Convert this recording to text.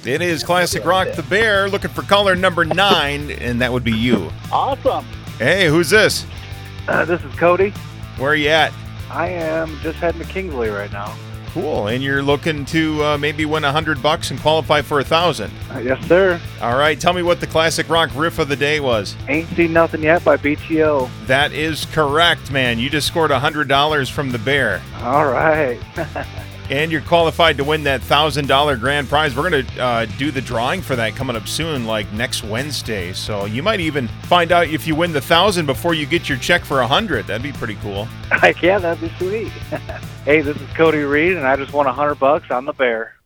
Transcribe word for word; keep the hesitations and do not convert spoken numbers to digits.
It is Classic Rock the Bear, looking for caller number nine, and that would be you. Awesome. Hey, who's this? Uh, this is Cody. Where are you at? I am just heading to Kingsley right now. Cool, and you're looking to uh, maybe win a hundred bucks and qualify for a thousand. Uh, yes, sir. All right, tell me what the Classic Rock riff of the day was. Ain't Seen Nothing Yet by B T O. That is correct, man. You just scored a hundred dollars from the Bear. All right. And you're qualified to win that one thousand dollars grand prize. We're going to uh, do the drawing for that coming up soon, like next Wednesday. So you might even find out if you win the one thousand dollars before you get your check for one hundred dollars. That'd be pretty cool. Heck yeah, that'd be sweet. Hey, this is Cody Reed, and I just won one hundred bucks on the Bear.